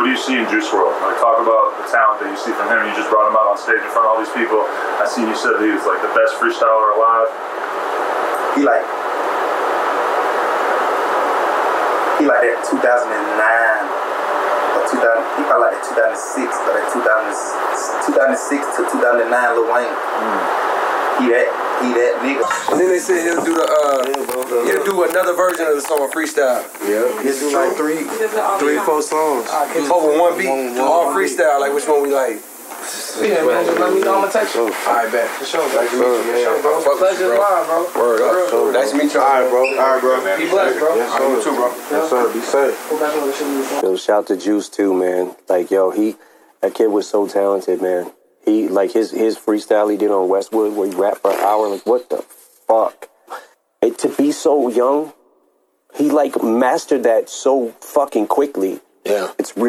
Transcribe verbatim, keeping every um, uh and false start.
what do you see in Juice world? Like, talk about the talent that you see from him. You just brought him out on stage in front of all these people. I seen you said that he was like the best freestyler alive. He like, he like that two thousand nine or two thousand. He probably like that two thousand six or that two thousand six to two thousand nine Lil Wayne. Mm. He that, he that nigga. And then they said he'll do the, uh, he'll do another version of the song freestyle. Yeah, he'll do like three, three, four songs. Over one beat, all freestyle, like which one we like. Yeah, man, just let me know. I'm gonna text you. All right, bet. For sure, bro. For sure, bro. Pleasure live, bro. Word up. Nice to meet you. All right, bro. All right, bro. Be blessed, bro. Yes, sir. You too, bro. Yes, sir. Be safe. Yo, shout to Juice too, man. Like, yo, he, that kid was so talented, man. He, like, his his freestyle he did on Westwood where he rapped for an hour, like, what the fuck? And to be so young, he, like, mastered that so fucking quickly. Yeah. It's really